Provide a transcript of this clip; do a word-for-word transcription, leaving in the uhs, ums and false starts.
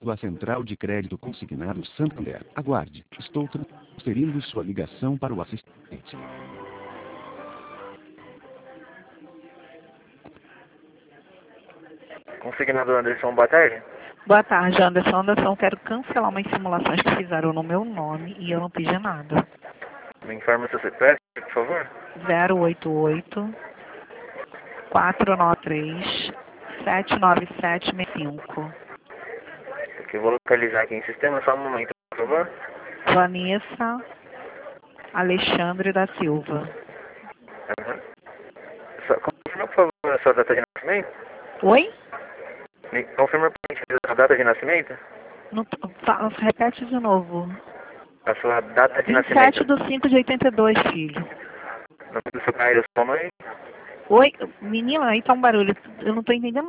A Central de Crédito Consignado Santander. Aguarde. Estou transferindo sua ligação para o assistente. Consignado Anderson, boa tarde. Boa tarde, Anderson. Anderson, quero cancelar umas simulações que fizeram no meu nome e eu não pedi nada. Me informa seu C P F, por favor. zero oito oito, quatro nove três, sete nove sete seis cinco. Que eu vou localizar aqui em sistema, só um momento, por favor. Vanessa Alexandre da Silva. Uhum. Só, confirma, por favor, a sua data de nascimento. Oi? Me confirma, por gentileza, a data de nascimento. Não, fa, repete de novo. A sua data de vinte e sete nascimento. de cinco de oitenta e dois, filho. Nome do seu pai e da sua mãe. Oi? Menina, aí tá um barulho. Eu não tô entendendo